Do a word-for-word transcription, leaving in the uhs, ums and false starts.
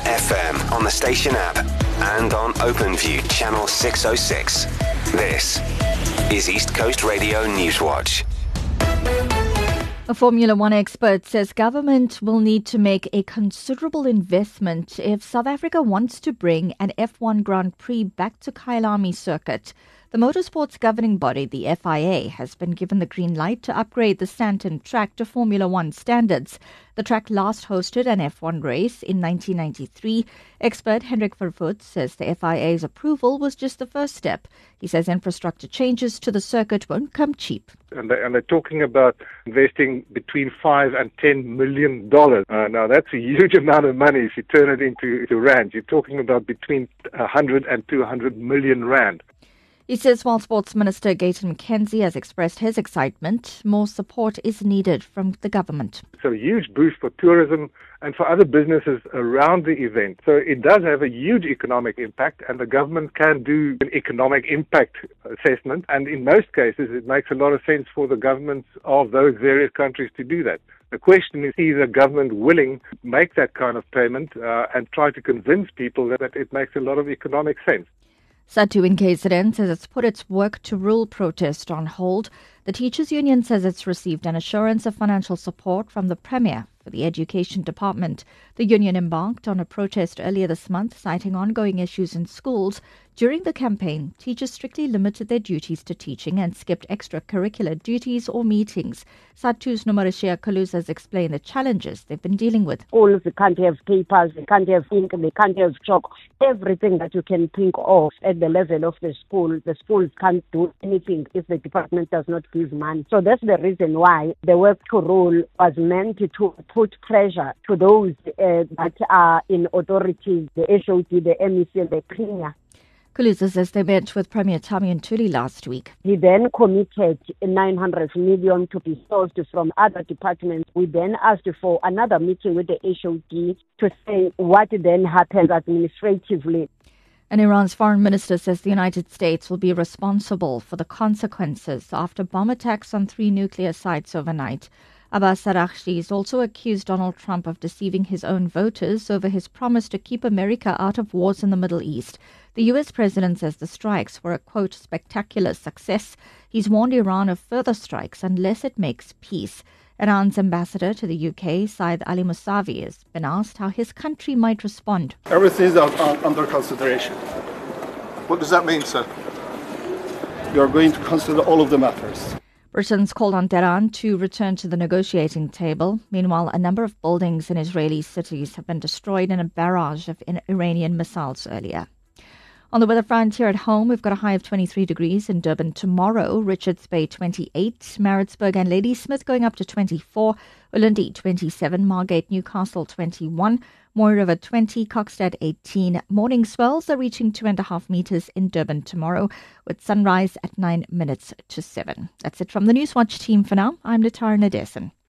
F M on the station app and on OpenView channel six oh six. This is East Coast Radio Newswatch. A Formula One expert says government will need to make a considerable investment if South Africa wants to bring an F one Grand Prix back to Kyalami circuit. The motorsports governing body, the F I A, has been given the green light to upgrade the Sandton track to Formula One standards. The track last hosted an F one race in nineteen ninety-three. Expert Hendrik Vervoet says the F I A's approval was just the first step. He says infrastructure changes to the circuit won't come cheap. And, they, and they're talking about investing between five and ten million dollars. Uh, now that's a huge amount of money if you turn it into, into rand. You're talking about between one hundred and two hundred million rand. He says while Sports Minister Gayton McKenzie has expressed his excitement, more support is needed from the government. It's a huge boost for tourism and for other businesses around the event. So it does have a huge economic impact, and the government can do an economic impact assessment. And in most cases, it makes a lot of sense for the governments of those various countries to do that. The question is, is the government willing to make that kind of payment uh, and try to convince people that it makes a lot of economic sense? SADTU in K Z N says it's put its work to rule protest on hold. The Teachers Union says it's received an assurance of financial support from the Premier for the Education Department. The union embarked on a protest earlier this month, citing ongoing issues in schools. During the campaign, teachers strictly limited their duties to teaching and skipped extracurricular duties or meetings. SADTU's Nomarishia Kaluza has explained the challenges they've been dealing with. Schools, they can't have papers, they can't have ink, they can't have chalk. Everything that you can think of at the level of the school, the schools can't do anything if the department does not give money. So that's the reason why the work to rule was meant to put pressure to those uh, that are in authorities, the H O D, the M E C, and the Premier. Kaluza says they met with Premier Thami Ntuli last week. He then committed nine hundred million to be sourced from other departments. We then asked for another meeting with the H O D to say what then happens administratively. And Iran's foreign minister says the United States will be responsible for the consequences after bomb attacks on three nuclear sites overnight. Abbas Araghchi is also accused Donald Trump of deceiving his own voters over his promise to keep America out of wars in the Middle East. The U S president says the strikes were a, quote, spectacular success. He's warned Iran of further strikes unless it makes peace. Iran's ambassador to the U K, Saeed Ali Mousavi, has been asked how his country might respond. Everything is under consideration. What does that mean, sir? We are going to consider all of the matters. Britain's called on Tehran to return to the negotiating table. Meanwhile, a number of buildings in Israeli cities have been destroyed in a barrage of Iranian missiles earlier. On the weather front here at home, we've got a high of twenty-three degrees in Durban tomorrow, Richards Bay twenty-eight, Maritzburg and Ladysmith going up to twenty-four, Ulundi twenty-seven, Margate, Newcastle twenty-one, Mooi River twenty, Kokstad eighteen. Morning swells are reaching two and a half metres in Durban tomorrow, with sunrise at nine minutes to seven. That's it from the Newswatch team for now. I'm Latara Nadesan.